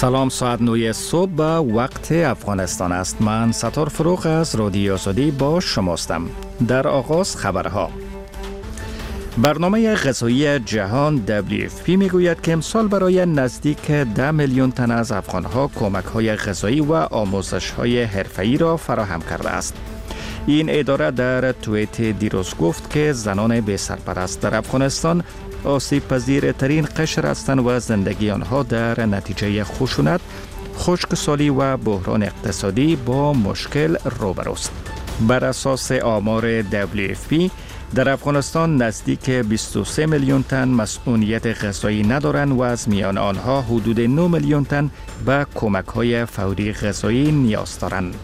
سلام، ساعت 9 صبح به وقت افغانستان است. من ستار فروغ از رادیو آزادی با شماستم. در آغاز خبرها. برنامه غذایی جهان WFP میگوید که امسال برای نزدیک 10 میلیون تن از افغانها کمک‌های غذایی و آموزش‌های حرفه‌ای را فراهم کرده است. این اداره در توییت دیروز گفت که زنان بی سرپرست در افغانستان آسیب پذیرترین قشر هستند و زندگی آنها در نتیجه خشونت، خشکسالی و بحران اقتصادی با مشکل روبروست. بر اساس آمار WFP در افغانستان نزدیک 23 میلیون تن مسئولیت غذایی ندارند و از میان آنها حدود 9 میلیون تن به کمک‌های فوری غذایی نیاز دارند.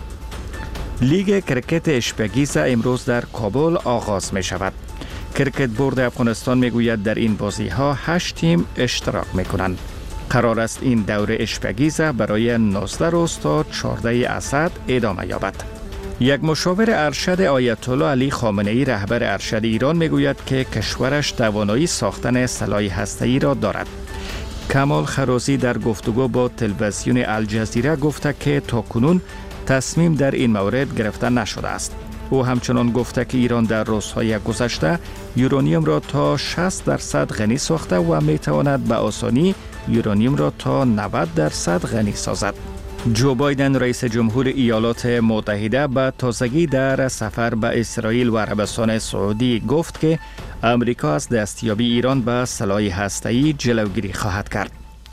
لیگ کرکت اشپگیزه امروز در کابل آغاز می شود. کرکت بورد افغانستان می گوید در این بازی ها 8 تیم اشتراک می کنند. قرار است این دوره اشپگیزه برای 19 روز تا 14 اسد ادامه یابد. یک مشاور ارشد آیت الله علی خامنه ای رهبر ارشد ایران می گوید که کشورش توانایی ساختن سلاح هسته‌ای را دارد. کمال خرازی در گفتگو با تلویزیون الجزیره گفته که تاکنون تصمیم در این مورد گرفته نشده است. او همچنان گفته که ایران در روزهای گذشته یورانیوم را تا 60% غنی ساخته و می تواند به آسانی یورانیوم را تا 90% غنی سازد. جو بایدن رئیس جمهور ایالات متحده به تازگی در سفر به اسرائیل و عربستان سعودی گفت که امریکا از دستیابی ایران به سلاح هسته‌ای جلوگیری خواهد کرد.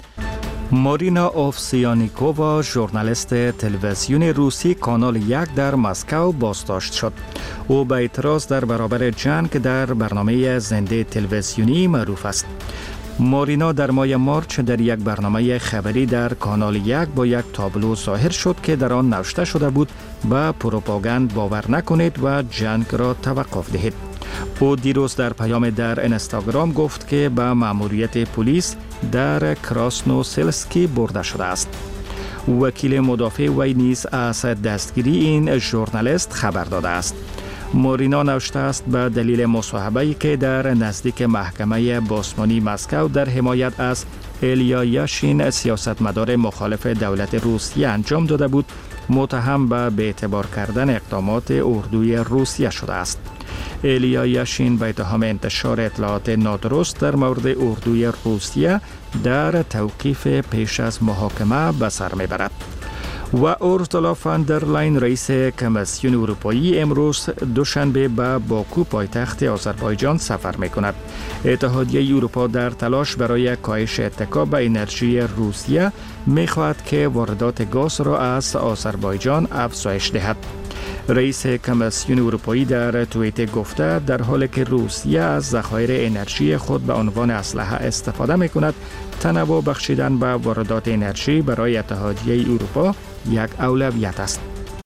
مارینا اوفسیانیکووا ژورنالیست تلویزیون روسی کانال 1 در مسکو بازداشت شد. او به اعتراض در برابر جنگ در برنامه زنده تلویزیونی معروف است. مارینا در ماه مارچ در یک برنامه خبری در کانال 1 با یک تابلو ظاهر شد که در آن نوشته شده بود به پروپاگاند باور نکنید و جنگ را توقف دهید. او دیروز در پیام در اینستاگرام گفت که به مأموریت پلیس در کراسنوسلسکی برده شده است. وکیل مدافع وی نیز از دستگیری این ژورنالیست خبر داده است. مارینا نوشته است به دلیل مصاحبه‌ای که در نزدیک محکمه باسمانی مسکو در حمایت از ایلیا یاشین سیاستمدار مخالف دولت روسیه انجام داده بود، متهم به بی‌اعتبار کردن اقدامات اردوی روسیه شده است. ایلیا یاشین به اتهام انتشار اطلاعات نادرست در مورد اردوی روسیه در توقیف پیش از محاکمه به سر میبرد. و اورسولا فان در لاین رئیس کمیسیون اروپایی امروز دوشنبه به باکو پایتخت آذربایجان سفر میکند. اتحادیه اروپا در تلاش برای کاهش اتکا به انرژی روسیه میخواهد که واردات گاز را از آذربایجان افزایش دهد. رئیس کمیسیون اروپایی در توییت گفته در حالی که روسیه از ذخایر انرژی خود به عنوان اسلحه استفاده میکند، تنوع بخشیدن به واردات انرژی برای اتحادیه اروپا یک اولویت است.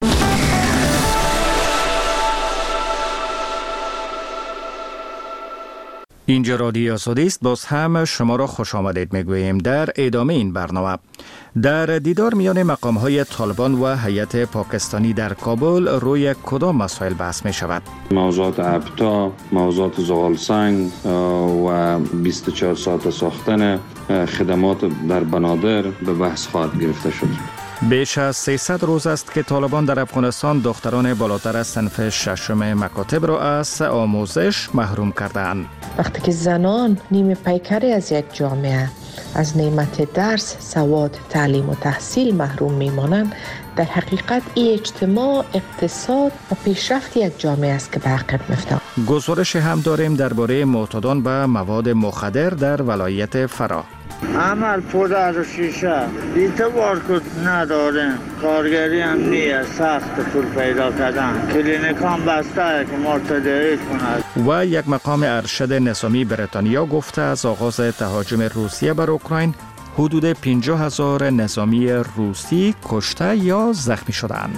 اینجا رادیو آزادی است. باز هم شما را خوش آمدید میگوییم. در ادامه این برنامه در دیدار میان مقام‌های طالبان و هیئت پاکستانی در کابل روی کدام مسائل بحث می شود؟ موضوعات ابتا، موضوعات زغالسنگ و 24 ساعت ساختن خدمات در بنادر به بحث خواهد گرفته شد. بیش از 300 روز است که طالبان در افغانستان دختران بالاتر از صنف ششم مکاتب را از آموزش محروم کردند. وقتی که زنان نیم پیکری از یک جامعه از نعمت درس، سواد، تعلیم و تحصیل محروم میمانند، در حقیقت این اجتماع، اقتصاد و پیشرفت یک جامعه است که به عقب می‌افتد. گزارش هم داریم درباره معتادان به مواد مخدر در ولایت فرا. عمل پودر و شیشه اعتبار کد نداره، کارگری هم نیست، سخت پول پیدا کردن، کلینیکان بسته که مرتدی کند. و یک مقام ارشد نظامی بریتانیا گفته از آغاز تهاجم روسیه بر اوکراین حدود 50,000 نظامی روسی کشته یا زخمی شدند.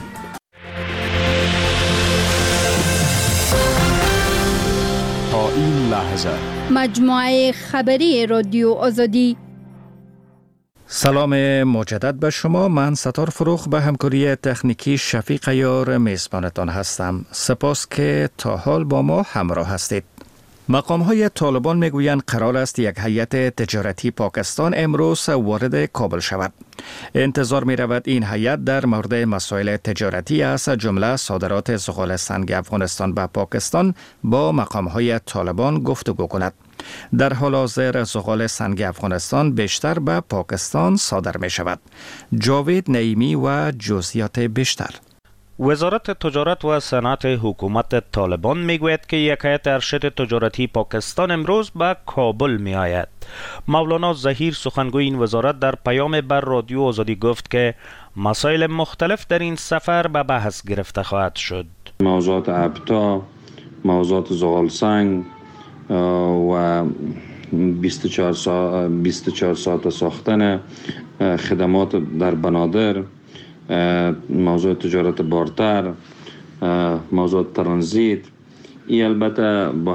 تا این لحظه مجموعه خبری رادیو آزادی. سلام مجدد به شما. من ستار فروغ به همکاری تکنیکی شفیق یار میزبانتان هستم. سپاس که تا حال با ما همراه هستید. مقام‌های طالبان میگویند قرار است یک هیئت تجارتی پاکستان امروز وارد کابل شود. انتظار می رود این هیئت در مورد مسائل تجارتی از جمله صادرات زغال سنگ افغانستان به پاکستان با مقام‌های طالبان گفتگو کند. در حال حاضر زغال سنگ افغانستان بیشتر به پاکستان صادر می شود. جاوید نعیمی و جزئیات بیشتر. وزارت تجارت و صنعت حکومت طالبان میگوید که یک هیئت ارشد تجارتی پاکستان امروز به کابل می آید. مولانا ظهیر سخنگوی این وزارت در پیام بر رادیو آزادی گفت که مسائل مختلف در این سفر به بحث گرفته خواهد شد. موضوعات ابتا، موضوعات زغال سنگ و 24 ساعت ساختن خدمات در بنادر، موضوع تجارت بارتر، موضوع ترانزیت، این البته با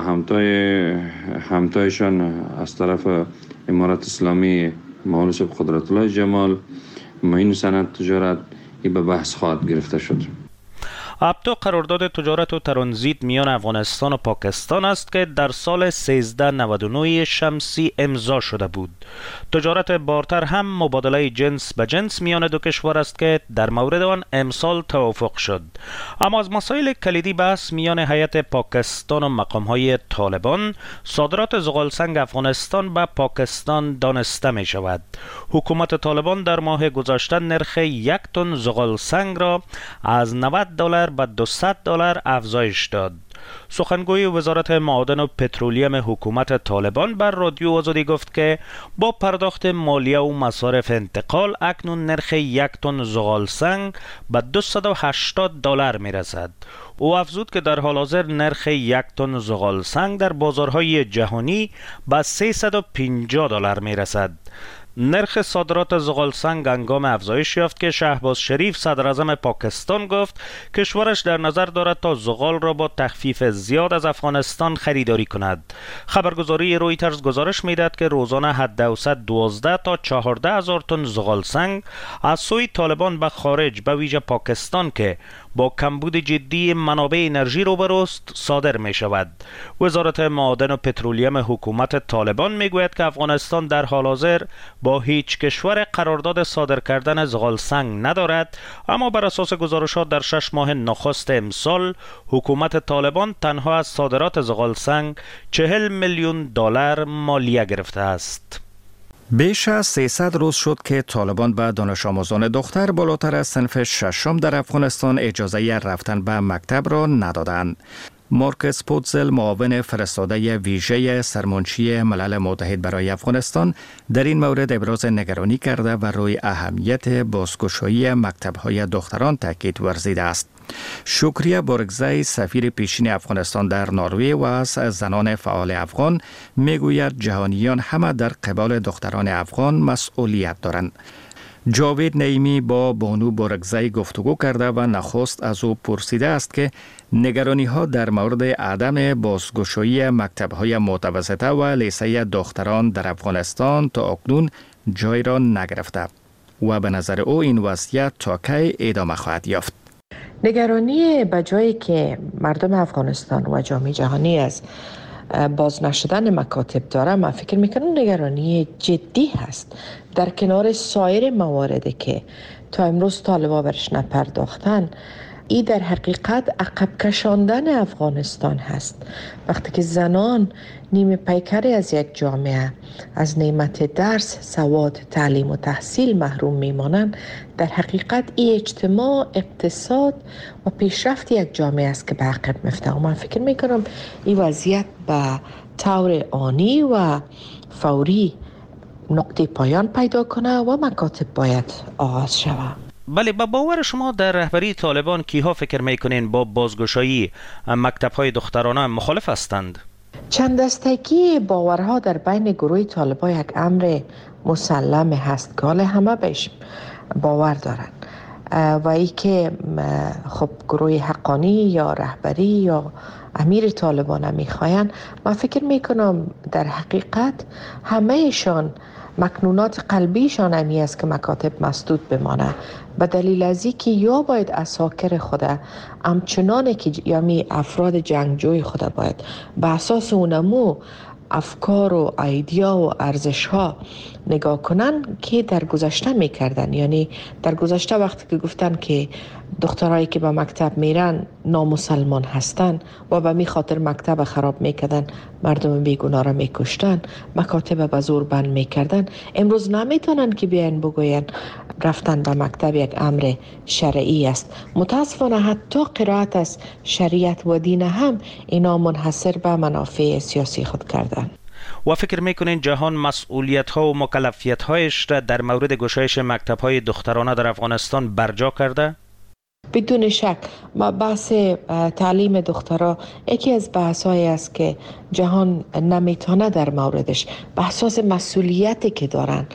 همتایشان از طرف امارت اسلامی مولانا صاحب قدرت الله جمال معین صنعت تجارت این به بحث خواهد گرفته شد. ابتا قرارداد تجارت و ترانزیت میان افغانستان و پاکستان است که در سال 1399 شمسی امضا شده بود. تجارت بارتر هم مبادله جنس به جنس میان دو کشور است که در مورد آن امسال توافق شد. اما از مسائل کلیدی بحث میان هیئت پاکستان و مقام‌های طالبان صادرات زغال سنگ افغانستان به پاکستان دانسته می شود. حکومت طالبان در ماه گذشته نرخ یک تن زغال سنگ را از $90 به $200 افزایش داد. سخنگوی وزارت معادن و پترولیم حکومت طالبان بر رادیو آزادی گفت که با پرداخت مالیه و مصارف انتقال اکنون نرخ یک تن زغال سنگ به $280 می رسد. او افزود که در حال حاضر نرخ یک تن زغال سنگ در بازارهای جهانی به $350 می رسد. نرخ صادرات زغال سنگ هنگام افزایش یافت که شهباز شریف صدر اعظم پاکستان گفت کشورش در نظر دارد تا زغال را با تخفیف زیاد از افغانستان خریداری کند. خبرگزاری رویترز گزارش میدهد که روزانه حداوسط 12 تا 14 هزار تن زغال سنگ از سوی طالبان به خارج به ویژه پاکستان که با کمبود جدی منابع انرژی روبروست صادر می شود. وزارت معادن و پترولیم حکومت طالبان می گوید که افغانستان در حال حاضر با هیچ کشور قرارداد صادر کردن زغال سنگ ندارد، اما بر اساس گزارشات در 6 ماه نخست امسال حکومت طالبان تنها از صادرات زغال سنگ $40 میلیون مالیه گرفته است. بیش از 300 روز شد که طالبان به دانش آموزان دختر بالاتر از صنف ششم در افغانستان اجازه رفتن به مکتب را ندادند. مارکس پوتزل، معاون فرستاده ویژه سرمنشی ملل متحد برای افغانستان، در این مورد ابراز نگرانی کرده و روی اهمیت بازگشایی مکتب‌های دختران تاکید ورزیده است. شکریه بورگزای، سفیر پیشین افغانستان در نروژ و از زنان فعال افغان، میگوید جهانیان همه در قبال دختران افغان مسئولیت دارند. جاوید نعیمی با بانو بورگزای گفتگو کرده و نخست از او پرسیده است که نگرانی ها در مورد عدم بازگشایی مکتب‌های متوسطه و لیسه دختران در افغانستان تا اکنون جای را نگرفته و به نظر او این وضعیت تا کی ادامه خواهد یافت. نگرانی به جایی که مردم افغانستان و جامعه جهانی از باز نشدن مکاتب داره، من فکر میکنم نگرانی جدی هست. در کنار سایر مواردی که تا امروز طالبان برش نپرداختن، این در حقیقت عقب کشاندن افغانستان هست. وقتی که زنان نیمه پیکری از یک جامعه از نعمت درس، سواد، تعلیم و تحصیل محروم میمانند، در حقیقت این اجتماع، اقتصاد و پیشرفت یک جامعه است که به عقب میفته. و من فکر میکنم این وضعیت به طور آنی و فوری نقطه پایان پیدا کنه و مکاتب باید آغاز شود. بله، با باور شما در رهبری طالبان کیها فکر میکنین با بازگشایی مکتب‌های دخترانه مخالف هستند؟ چند دستگی باورها در بین گروه طالبان یک امر مسلم هست که حال همه بهش باور دارند. و ای که خب گروه حقانی یا رهبری یا امیر طالبان میخواین، من فکر میکنم در حقیقت همهشان مکنونات قلبیشان همی است که مکاتب مسدود بمانه، به دلیل از که یا باید اساکر خود همچنان که یعنی افراد جنگجوی خود باید به اساس اونمو افکار و ایدیا و ارزش ها نگاه کنن که در گذشته میکردن. یعنی در گذشته وقتی که گفتن که دخترایی که به مکتب میرن نامسلمان هستن و به می خاطر مکتب خراب میکردن، مردم بیگناه را میکشتن، مکاتب به زور بند میکردن، امروز نمیتونن که بیان بگوین رفتن به مکتب یک امر شرعی است. متاسفانه حتی قرائت از شریعت و دین هم اینا منحصر به منافع سیاسی خود کردن. و فکر میکنین جهان مسئولیت ها و مکلفیت هایش را در مورد گشایش مکتب های دخترانه در افغانستان برجا کرده؟ بدون شک بحث تعلیم دخترها یکی از بحث‌هایی است که جهان نمیتونه در موردش به اساس مسئولیتی که دارن.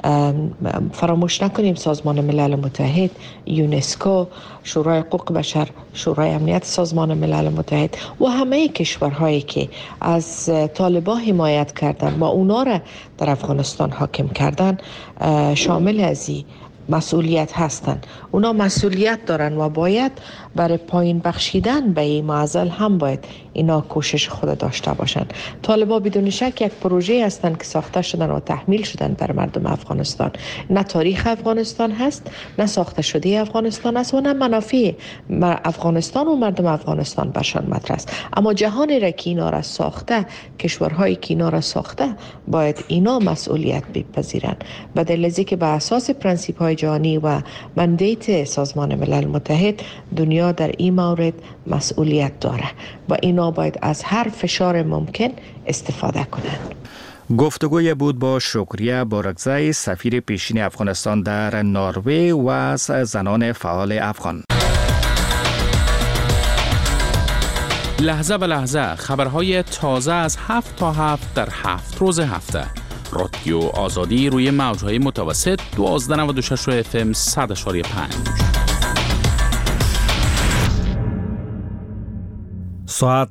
فراموش نکنیم سازمان ملل متحد، یونسکو، شورای حقوق بشر، شورای امنیت سازمان ملل متحد و همه کشورهایی که از طالبان حمایت کردن و اونا را در افغانستان حاکم کردن شامل از این مسئولیت هستند. اونا مسئولیت دارن و باید برای پایین بخشیدن به این معضل هم باید اینا کوشش خود داشته باشن. طالبان بدون شک یک پروژه هستند که ساخته شدن و تحمیل شدن در مردم افغانستان. نه تاریخ افغانستان هست، نه ساخته شده افغانستان است و نه منافع افغانستان و مردم افغانستان برشان مطرح است. اما جهانی را که اینا را ساخته، کشورهایی که اینا را ساخته، باید اینا مسئولیت بپذیرند. به دلیل از اینکه به اساس پرنسیپ های جهانی و مندیت سازمان ملل متحد دنیا در این مورد مسئولیت داره و اینا باید از هر فشار ممکن استفاده کنند. گفتگوی بود با شکریه بارکزی، سفیر پیشین افغانستان در نروژ و از زنان فعال افغان. لحظه به لحظه خبرهای تازه از 7 تا 7 در 7 روز هفته. رادیو آزادی روی موجهای متوسط 1296 FM 100.5. ساعت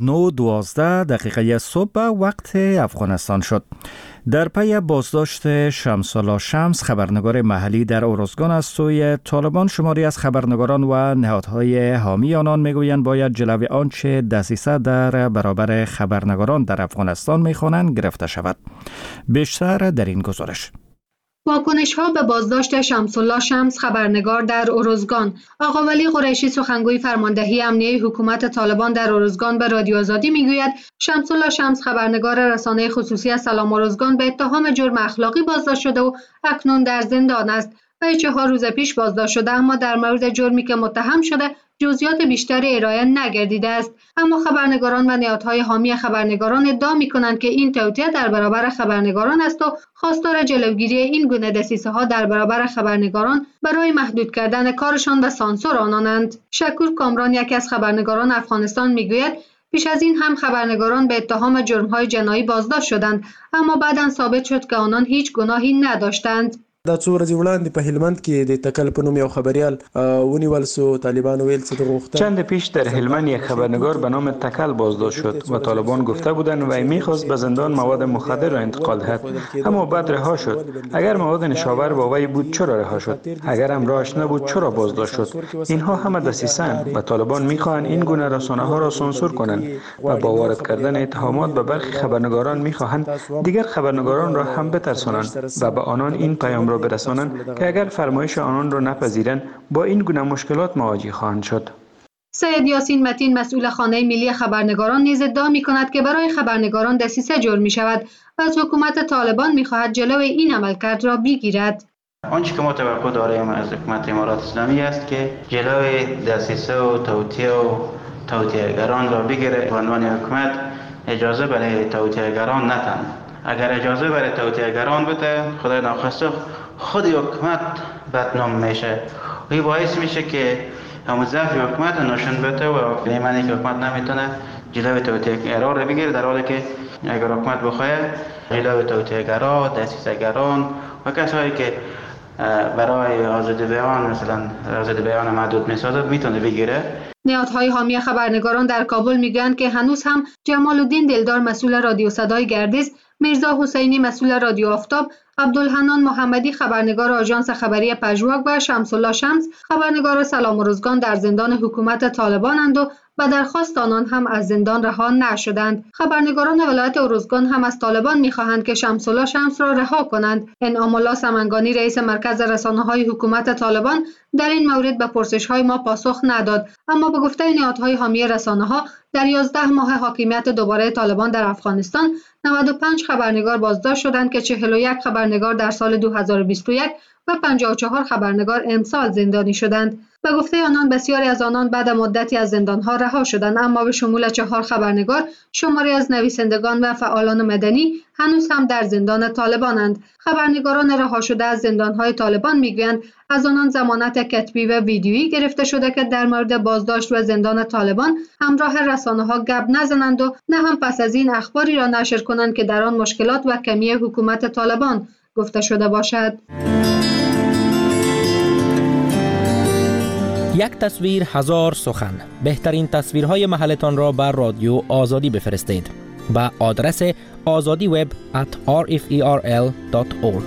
9:12 صبح وقت افغانستان شد. در پی بازداشت شمس‌الله شمس، خبرنگار محلی در ارزگان از سوی طالبان، شماری از خبرنگاران و نهادهای حامی آنان میگویند باید جلوی آنچه دسیسه در برابر خبرنگاران در افغانستان میخوانند گرفته شود. بیشتر در این گزارش. واکنش‌ها به بازداشت شمس‌الله شمس، خبرنگار در ارزگان. آقا ولی قریشی، سخنگوی فرماندهی امنیه حکومت طالبان در ارزگان، به رادیو آزادی میگوید شمس‌الله شمس، خبرنگار رسانه خصوصی از سلام ارزگان، به اتهام جرم اخلاقی بازداشت شده و اکنون در زندان است و 4 روز پیش بازداشت شده، اما در مورد جرمی که متهم شده جزئیات بیشتری ارائه نگردیده است. اما خبرنگاران و نهادهای حامی خبرنگاران ادعا می‌کنند که این توطئه در برابر خبرنگاران است و خواستار جلوگیری این گونه دسیسه‌ها در برابر خبرنگاران برای محدود کردن کارشان و سانسور آنانند. شکور کامران، یکی از خبرنگاران افغانستان، میگوید پیش از این هم خبرنگاران به اتهام جرم‌های جنایی بازداشت شدند، اما بعداً ثابت شد که آنان هیچ گناهی نداشتند. دا څو ورځې وړاندې په هلمند کې د تکل په نوم یو خبریال ونیول سو. طالبانو ویل چې غوښتن چند پیش در هلمند یک خبرنگار به نام تکل بازداشت شد و طالبان گفته بودند و می‌خواست به زندان مواد مخدر را انتقال دهد، اما بعد رها شد. اگر مواد نشاور با وی بود چرا رها شد؟ اگر هم راهش نبود چرا بازداشت شد؟ اینها همه دسیسه‌اند و طالبان می‌خواهند این گونه رسانه‌ها را سانسور کنند و با وارد کردن اتهامات به برخی خبرنگاران می‌خواهند دیگر خبرنگاران را هم بترسانند و به آنان این پیام را برسانند که اگر فرمایش آنان را نپذیرند با این گونه مشکلات مواجه خواهند شد. سید یاسین متین، مسئول خانه ملی خبرنگاران، نیز ادعا می‌کند که برای خبرنگاران دسیسه جرم می‌شود و از حکومت طالبان می‌خواهد جلوی این عملکرد را بگیرد. آنچه که ما توقع داریم از حکومت امارات اسلامی است که جلوی دسیسه و توطئه‌گران را بگیرد و عنوان حکومت اجازه برای توطئه‌گران ندهد. اگر اجازه برای توطئه‌گران بده، خدای ناخواسته خود حکومت بدنام میشه و این باعث میشه که همون ضعف حکومت نشون بده و لیمانی که حکومت نمیتونه جلوی توطئه‌گرا را بگیره، در حالی که اگر حکومت بخواد جلوی توطئه‌گرا، دسیسه‌گران و کسایی که برای آزادی بیان مثلا آزادی بیان محدود میسازه میتونه بگیره. نهادهای حامی خبرنگاران در کابل میگویند که هنوز هم جمال الدین دلدار مسئول رادیو صدای گردیز، میرزا حسینی مسئول رادیو آفتاب، عبدالحنان محمدی خبرنگار آژانس خبری پژواک و شمس الله شمس خبرنگار سلام و روزگان در زندان حکومت طالبانند و به درخواست آنان هم از زندان رها نشدند. خبرنگاران ولایت ارزگان هم از طالبان می‌خواهند که شمس الله شمس را رها کنند. انعام الله سمنگانی رئیس مرکز رسانه‌های حکومت طالبان در این مورد به پرسش‌های ما پاسخ نداد، اما به گفته نهادهای حامی رسانه‌ها در 11 ماه حاکمیت دوباره طالبان در افغانستان 95 خبرنگار بازداشت شدند که 41 خبرنگار در سال 2021 و 54 خبرنگار امسال زندانی شدند. به گفته آنان بسیاری از آنان بعد مدتی از زندانها رها شدند، اما به شمول 4 خبرنگار شماری از نویسندگان و فعالان مدنی هنوز هم در زندان طالبانند. خبرنگاران رها شده از زندانهای طالبان میگویند از آنان ضمانت کتبی و ویدیویی گرفته شده که در مورد بازداشت و زندان طالبان همراه رسانه‌ها گپ نزنند و نه هم پس از این اخباری را نشر کنند که در آن مشکلات و کمی حکومت طالبان گفته شده باشد. یک تصویر هزار سخن. بهترین تصویرهای محلتان را بر رادیو آزادی بفرستید به آدرس azadiweb@rferl.org.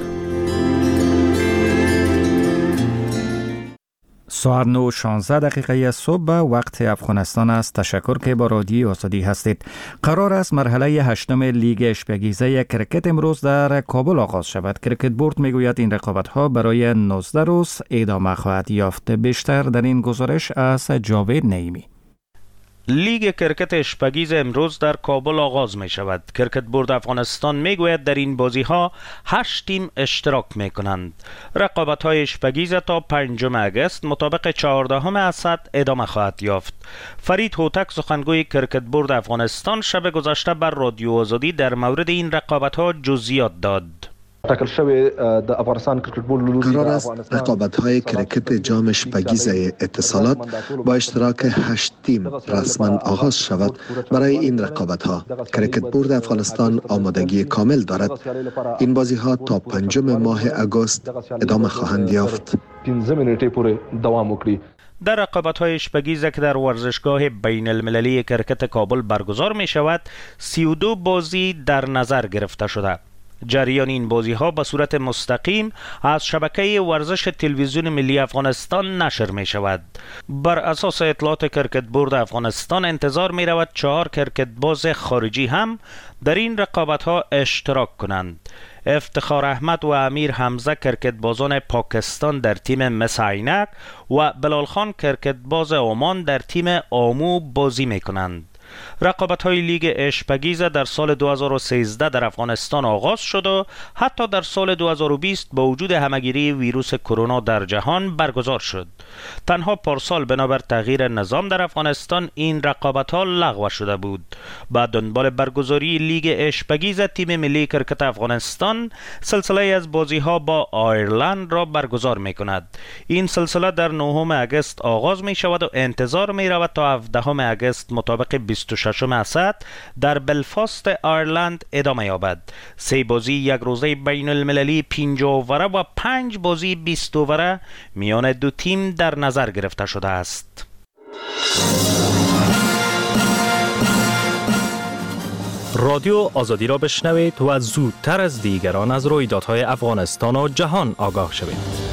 ساعت 9:16 صبح به وقت افغانستان است. تشکر که با رادیو آزادی هستید. قرار است مرحله 8 لیگ اشپگیزه کرکت امروز در کابل آغاز شود. کرکت بورد میگوید این رقابت‌ها برای 19 روز ادامه خواهد یافت. بیشتر در این گزارش از جاوید نعیمی. لیگ کرکت اشپگیز امروز در کابل آغاز می شود. کرکت بورد افغانستان می گوید در این بازی ها 8 تیم اشتراک می کنند. رقابت های اشپگیز تا 5 اگست مطابق 14 اسد ادامه خواهد یافت. فرید هوتک سخنگوی کرکت بورد افغانستان شب گذشته بر رادیو آزادی در مورد این رقابت ها جزئیات داد. قرار است رقابت‌های کرکت جام اشپگیز اتصالات با اشتراک 8 تیم رسما آغاز شود. برای این رقابت‌ها کرکت بورد افغانستان آمادگی کامل دارد. این بازی‌ها تا 5 ماه اگست ادامه خواهند یافت. در رقابت‌های اشپگیز که در ورزشگاه بین المللی کرکت کابل برگزار می شود 32 بازی در نظر گرفته شده. جریان این بازی ها به صورت مستقیم از شبکه ورزش تلویزیون ملی افغانستان نشر می شود. بر اساس اطلاعات کرکت بورد افغانستان انتظار می رود 4 کرکت باز خارجی هم در این رقابت ها اشتراک کنند. افتخار احمد و امیر حمزه کرکت بازان پاکستان در تیم مس عینک و بلال خان کرکت باز عمان در تیم آمو بازی می کنند. رقابت‌های لیگ اشپگیز در سال 2013 در افغانستان آغاز شد و حتی در سال 2020 با وجود همه‌گیری ویروس کرونا در جهان برگزار شد. تنها پارسال بنابر تغییر نظام در افغانستان این رقابت‌ها لغو شده بود. بعد دنبال برگزاری لیگ اشپگیز تیم ملی کرکت افغانستان سلسله از بازی‌ها با آیرلند را برگزار می‌کند. این سلسله در 9 اگست آغاز می‌شود و انتظار می‌رود تا 17 اگست مطابق 26 اسد در بلفاست آیرلند ادامه یابد. 3 بازی یک روزه بین المللی 50 اووره و 5 بازی 20 اووره میان دو تیم در نظر گرفته شده است. رادیو آزادی را بشنوید و زودتر از دیگران از رویدادهای افغانستان و جهان آگاه شوید.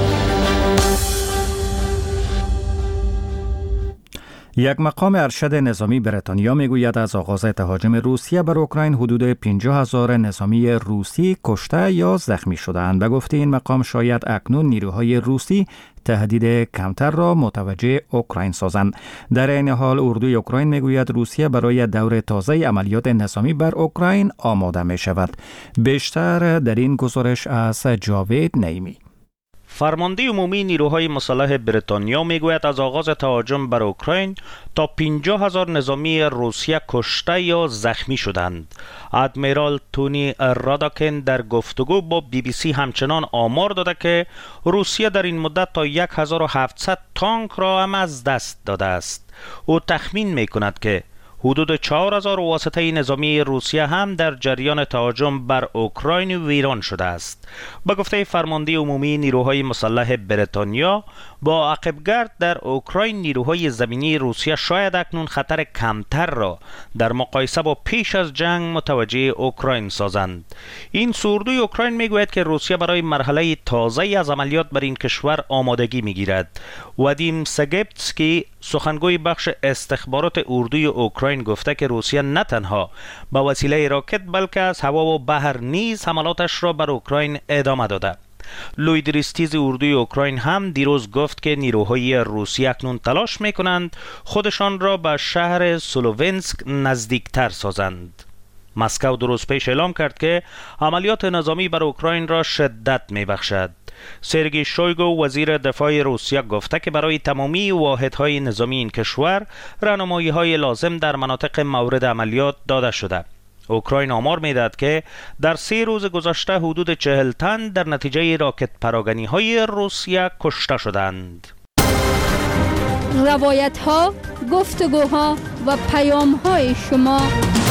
یک مقام ارشد نظامی بریتانیا میگوید از آغاز تهاجم روسیه بر اوکراین حدود 50,000 نظامی روسی کشته یا زخمی شده‌اند. و گفته این مقام شاید اکنون نیروهای روسی تهدید کمتر را متوجه اوکراین سازند. در این حال اردوی اوکراین میگوید روسیه برای دور تازه عملیات نظامی بر اوکراین آماده می شود. بیشتر در این گزارش از جاوید نعیمی. فرمانده عمومی نیروهای مسلح بریتانیا میگوید از آغاز تهاجم بر اوکراین تا 50,000 نظامی روسیه کشته یا زخمی شدند. ادمیرال تونی راداکن در گفتگو با BBC همچنان آمار داده که روسیه در این مدت تا 1700 تانک را هم از دست داده است. او تخمین میکند که حدود 4000 واسطه نظامی روسیه هم در جریان تهاجم بر اوکراین ویران شده است. به گفته فرمانده عمومی نیروهای مسلح بریتانیا، با عقبگرد در اوکراین نیروهای زمینی روسیه شاید اکنون خطر کمتر را در مقایسه با پیش از جنگ متوجه اوکراین سازند. این سوردوی اوکراین میگوید که روسیه برای مرحله تازه‌ای از عملیات بر این کشور آمادگی میگیرد. وادیم سگپتسکی سخنگوی بخش استخبارات اردوی اوکراین گفته که روسیه نه تنها به وسیله راکت بلکه از هوا و بحر نیز حملاتش را بر اوکراین ادامه داده. لویدریستیز اردوی اوکراین هم دیروز گفت که نیروهای روسی اکنون تلاش میکنند خودشان را به شهر سلوونسک نزدیکتر سازند. مسکو دو روز پیش اعلام کرد که عملیات نظامی بر اوکراین را شدت میبخشد. سرگئی شویگو وزیر دفاع روسیه گفته که برای تمامی واحدهای نظامی این کشور راهنمایی‌های لازم در مناطق مورد عملیات داده شده. اوکراین آمار میدهد که در 3 روز گذشته حدود 40 تن در نتیجه راکت پراگنی‌های روسیه کشته شدند. روایت‌ها، گفتگوها و پیام‌های شما.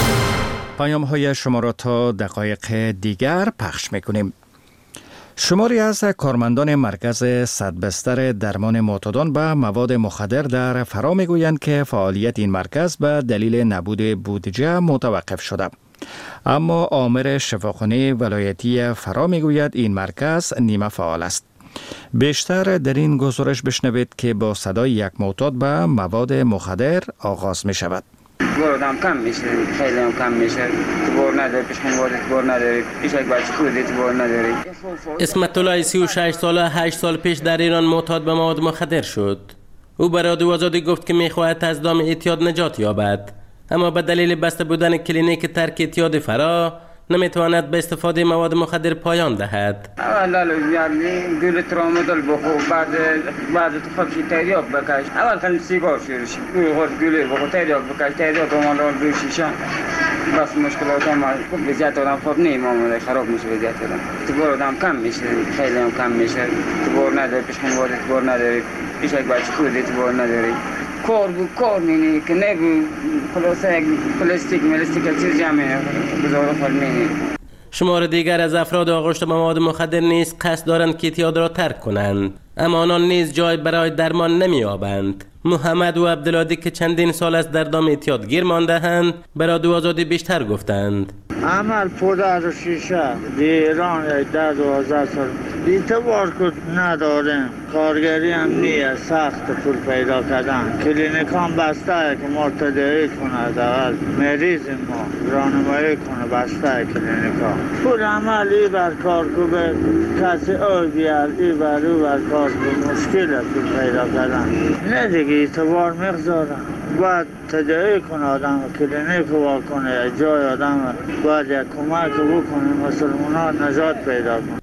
پیام‌های شما را تا دقایق دیگر پخش می‌کنیم. شماری از کارمندان مرکز 100 بستر درمان معتادان به مواد مخدر در فرا میگویند که فعالیت این مرکز به دلیل نبود بودجه متوقف شده. اما آمر شفاخانه ولایتی فرا میگوید این مرکز نیمه فعال است. بیشتر در این گزارش بشنوید که با صدای یک معتاد به مواد مخدر آغاز می شود. بردم کم میشه، خیلی هم کم میشه. تو بار نداری، پیش خانواده تو بار نداری، پیش یک بچه خودت تو بار نداری. اسمت الله 36 ساله 8 سال پیش در ایران معتاد به مواد مخدر شد. او به رادیو آزادی گفت که میخواهد از دام اعتیاد نجات یابد، اما به دلیل بسته بودن کلینیک ترک اعتیاد فرا نمیتواند به استفاده مواد مخدر پایان دهد. اول یعنی گل ترامادول بخور، بعد تو خودش تریاک بکش. اول خیلی سیگار شروع شد. خود گل بخور، تریاک بکش، تریاک آمدن روی شیشه. بس مشکلات هم وضعیت آدم خوب نیم آمده، خراب میشه وضعیت آدم. تو بار آدم کم میشه، خیلی هم کم میشه. تو بار نداری، پیش خانواده تو بار نداری، پیش یک بچه خودت تو بار نداری. کار مینی که نگو خلاصه پلاستیک چیز جمعه بزار خال مینی. شمار دیگر از افراد آغشته به مواد مخدر نیز قصد دارند که اعتیاد را ترک کنند، اما آنان نیز جای برای درمان نمی‌یابند. محمد و عبدالهادی که چندین سال است در دام اعتیاد گیر مانده‌اند به رادیو آزادی بیشتر گفتند. عمل پودر و شیشه ایران 12 سال اعتبار کد نداریم، کارگری هم نیه، سخت پول پیدا کردن، کلینیک هم بسته که مرتدعی کنه، اول مریض ما راهنمایی کنه، بسته کلینیک ها پول عمل ای بر کار به کسی او بیار ای بر او بر کار به مشکل پول پیدا کردن، نه دیگه اعتبار میگذارن. باید تداعی کنه آدم، کلینیک وا کنه، جای آدم باید یک کمک بکنه، مسلمان ها نجات پیدا کنه.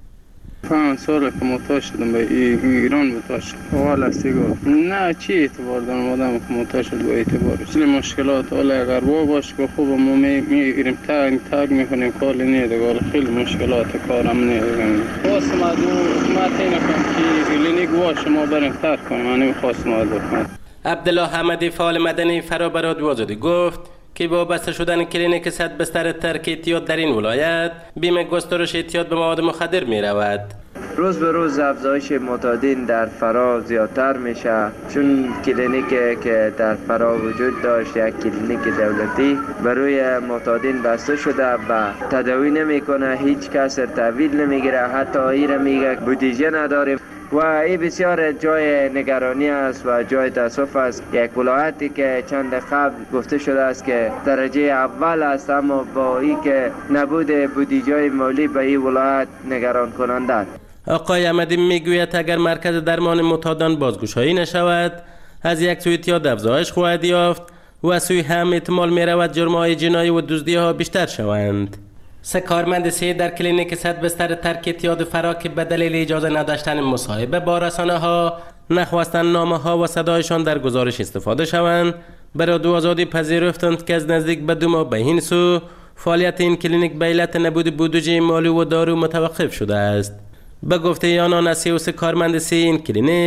5 سال که معتاد شدم به ایران معتاد شدم. اول از سیگار. نه چی اعتبار دارم آدم که معتاد شد با اعتبارش. خیلی مشکلات حالا اگر باشه که خوب ما میریم تگ میکنیم کار نیه، خیلی مشکلات کارم نیه. خواستم از حکومت اینه که کلینیک واش ما بریم ترک کنیم، من نمیخواستم از حکومت. عبدالله حمدی فعال مدنی فرا به رادیو آزادی گفت که با بسته شدن کلینیک 100 بستر ترک اعتیاد در این ولایت بیم گسترش اعتیاد به مواد مخدر می رود. روز به روز افزایش معتادین در فرا زیادتر میشه، چون کلینیکی که در فرا وجود داشت یک کلینیک دولتی برای معتادین بسته شده و تداوی نمیکنه، هیچ کس تحویل نمیگیره، حتی ایره میگه بودجه نداریم و این بسیار جای نگرانی است و جای تاسف است. یک ولایتی که چند قبل گفته شده است که درجه اول است، اما با این که نبود بودجه مالی به این ولایت نگران کننده است. آقای احمدی میگوید اگر مرکز درمان معتادان بازگشایی نشود، از یک سوی اعتیاد افزایش خواهد یافت و از سوی هم احتمال میرود جرم‌های جنایی و دزدی‌ها بیشتر شوند. 3 کارمند سه در کلینیک 100 بستر ترک اعتیاد فرا که به دلیل اجازه نداشتن مصاحبه با رسانه‌ها نخواستن نامه‌ها و صدایشان در گزارش استفاده شوند، به رادیو آزادی پذیرفتند که از نزدیک به 2 ماه به این سو فعالیت این کلینیک به علت نبود بودجه مالی و دارو متوقف شده است. به گفته آنان از 33 کارمند سه این کلینیک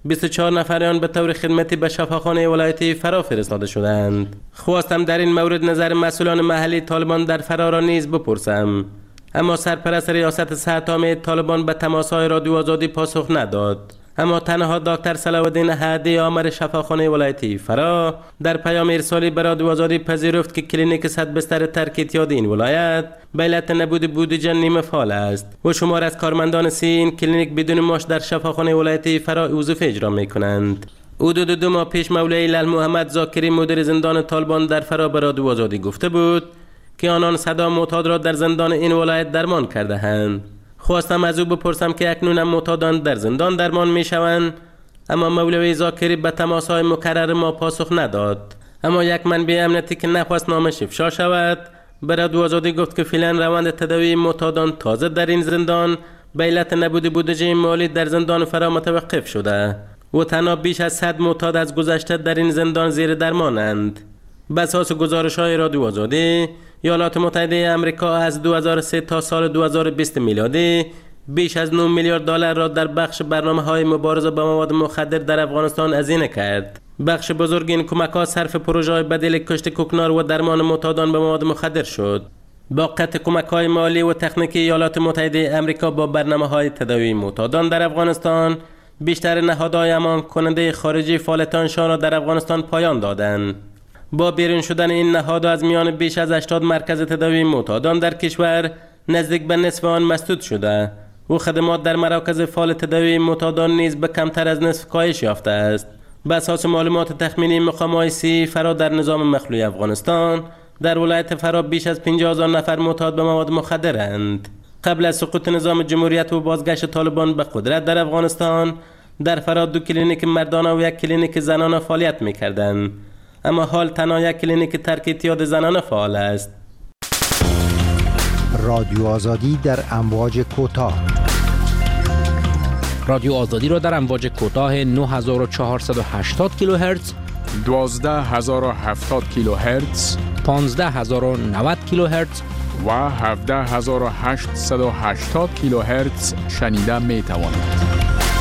24 نفر آن به طور خدمتی به شفاخانه ولایتی فرا فرستاده شدند. خواستم در این مورد نظر مسئولان محلی طالبان در فرا را نیز بپرسم، اما سرپرست ریاست صحت عامه طالبان به تماس‌های رادیو آزادی پاسخ نداد. اما تنها دکتر صلاح الدین هادی آمر شفاخانه ولایتی فرا در پیام ارسالی به رادیو آزادی پذیرفت که کلینیک 100 بستر ترک اعتیادی این ولایت به علت نبود بودجه نیمه فعال است و شمار از کارمندان این کلینیک بدون معاش در شفاخانه ولایتی فرا وظیفه اجرا می‌کنند. حدود 2 ماه پیش مولوی لال محمد زاکری مدیر زندان طالبان در فرا به رادیو آزادی گفته بود که آنان صدا معتاد را در زندان این ولایت درمان کرده اند. خواستم از او بپرسم که اکنون معتادان در زندان درمان می شوند، اما مولوی زاکری به تماس‌های مکرر ما پاسخ نداد. اما یک منبع امنیتی که نخواست نامش افشا شود به رادیو آزادی گفت که فعلا روند تداوی معتادان تازه در این زندان به علت نبود بودجه مالی در زندان فرا متوقف شده و تنها بیش از 100 معتاد از گذشته در این زندان زیر درمانند. به اساس گزارش‌های رادیو آزادی، ایالات متحده آمریکا از 2003 تا سال 2020 میلادی بیش از 9 میلیارد دلار را در بخش برنامه‌های مبارزه با مواد مخدر در افغانستان هزینه کرد. بخش بزرگ این کمک‌ها صرف پروژه‌های بدیل کشت کوکنار و درمان معتادان به مواد مخدر شد. با قطع کمک‌های مالی و تکنیکی ایالات متحده آمریکا با برنامه‌های تداوی معتادان در افغانستان، بیشتر نهادهای امان کننده خارجی فعالیت‌هایشان را در افغانستان پایان دادند. با بیرون شدن این نهادها از میان بیش از 80 مرکز تداوی معتادان در کشور نزدیک به نصف آن مسدود شده و خدمات در مراکز فعال تداوی معتادان نیز به کمتر از نصف کاهش یافته است. به اساس معلومات تخمینی مقام‌های سی فرا در نظام مخلوع افغانستان در ولایت فرا بیش از 50,000 نفر معتاد به مواد مخدرند. قبل از سقوط نظام جمهوریت و بازگشت طالبان به قدرت در افغانستان در فرا 2 کلینیک مردانه و 1 کلینیک زنانه فعالیت می‌کردند، اما حال تنها 1 کلینیک ترک اعتیاد زنانه فعال است. رادیو آزادی در امواج کوتاه. رادیو آزادی را در امواج کوتاه 9480 کیلوهرتز، 12070 کیلوهرتز، 15090 کیلوهرتز و 17880 کیلوهرتز شنیده می توانید.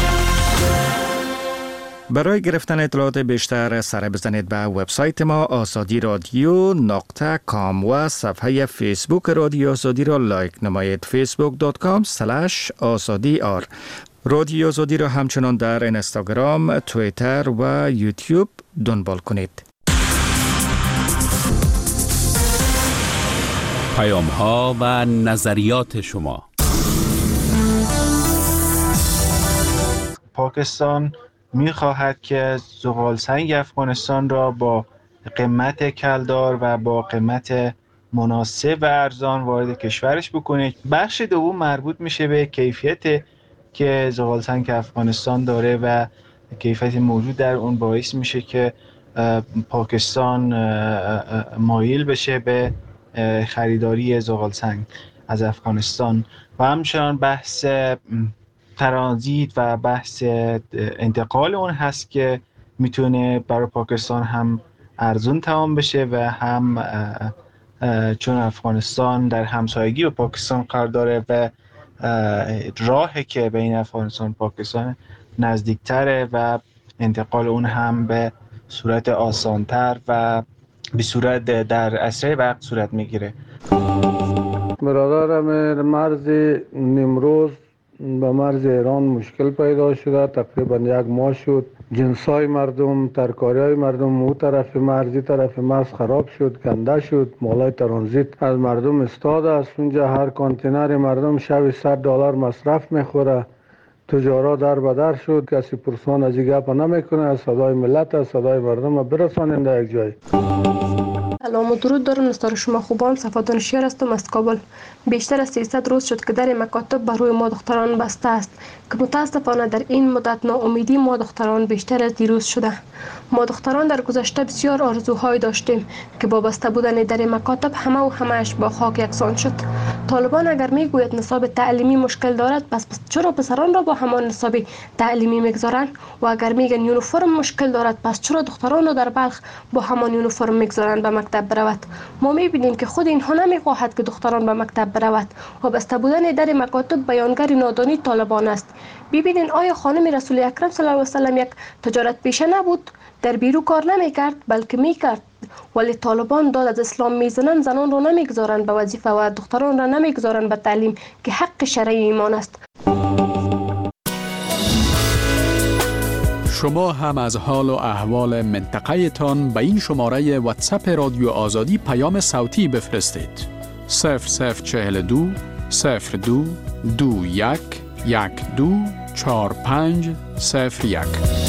برای گرفتن اطلاعات بیشتر سر بزنید به وبسایت ما azadiradyo.com و صفحه فیسبوک رادیو آزادی را لایک نمایید. facebook.com/azadiar. رادیو آزادی را همچنان در اینستاگرام، توییتر و یوتیوب دنبال کنید. پیام‌ها و نظریات شما. پاکستان می‌خواهد که زغالسنگ افغانستان را با قیمت کلدار و با قیمت مناسب و ارزان وارد کشورش بکنه. بخش دوم مربوط میشه به کیفیت که زغالسنگ افغانستان داره و کیفیت موجود در اون باعث میشه که پاکستان مایل بشه به خریداری زغالسنگ از افغانستان و همچنان بحث ترانزیت و بحث انتقال اون هست که میتونه برای پاکستان هم ارزون تمام بشه و هم چون افغانستان در همسایگی با پاکستان قرار داره و راهی که بین افغانستان و پاکستان نزدیکتره و انتقال اون هم به صورت آسانتر و به صورت در اسرع وقت صورت میگیره. برادرم مرز نیمروز به مرز ایران مشکل پیدا شده، تقریبا 1 ماه شد. جنسای مردم، ترکاریای مردم او طرف مرزی طرف مرز خراب شد، گنده شد، مالای ترانزیت از مردم استاد است. اونجا هر کانتینر مردم شب $100 مصرف میخوره. تجارا در بدر شد، کسی پرسان از گپ نمیکنه. صدای ملت است، صدای مردم برسانند در یک جای. سلام و درود دارم نستار شما خوبان. صفادان شیر هستم از کابل. بیشتر از 300 روز شد که در مکاتب بر روی ما دختران بسته است که متاسفانه در این مدت ناامیدی ما دختران بیشتر از دیروز شده. ما دختران در گذشته بسیار آرزوهای داشتیم که با بسته بودن در مکاتب همه‌اش با خاک یکسان شد. طالبان اگر میگوید نصاب تعلیمی مشکل دارد، پس چرا پسران را با همان نصاب تعلیمی میگذارند؟ و اگر میگن یونیفرم مشکل دارد، پس چرا دختران را در بلخ با همان یونیفرم میگذارند به مکتب؟ مکتب برود. ما میبینیم که خود اینها نمیخواهد که دختران به مکتب برود. وابسته بودن در مکاتب بیانگر نادانی طالبان است. ببینید آیا خانم رسول اکرم صلی الله علیه و سلم یک تجارت پیشه نبود؟ در بیرو کار نمیکرد بلکه میکرد. ولی طالبان داد از اسلام میزنند، زنان را نمیگذارند به وظیفه و دختران را نمیگذارند به تعلیم که حق شرعی ایمان است. شما هم از حال و احوال منطقه تان به این شماره واتساپ رادیو آزادی پیام صوتی بفرستید. 0042 02 21 12 45 01